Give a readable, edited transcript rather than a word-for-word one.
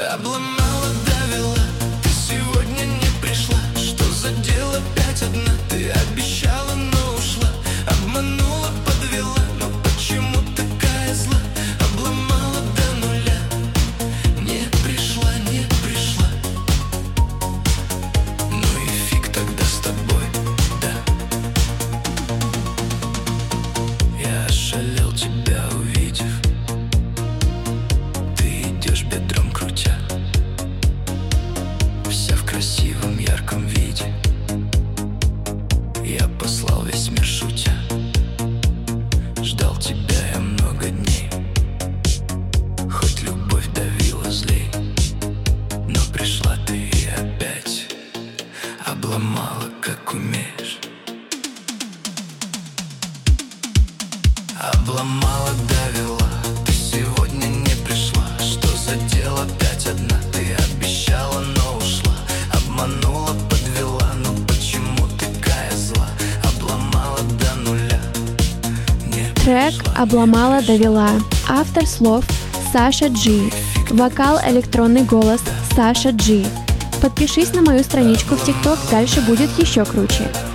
Обломала, довела, ты сегодня не пришла. Что за дело, опять одна? Ты обещала, но ушла. Обманула, подвела, но почему такая зла? Обломала до нуля, не пришла, не пришла. Ну и фиг тогда с тобой, да. Я ошалел, тебя увидев. Ты идешь бедром крутя, вся в красивом ярком виде. Я послал весь мир шутя. Ждал тебя я много дней. Хоть любовь давила злей, но пришла ты и опять обломала, как умеешь. Обломала, довела, ты сегодня не пришла. Что за дело, опять одна? Ты обещала, но ушла. Обманула, подвела, но почему такая зла? Обломала до нуля, не Трек пришла. «Обломала, довела». Автор слов Саша Джи. Вокал, электронный голос Саша Джи. Подпишись на мою страничку в ТикТок, дальше будет еще круче.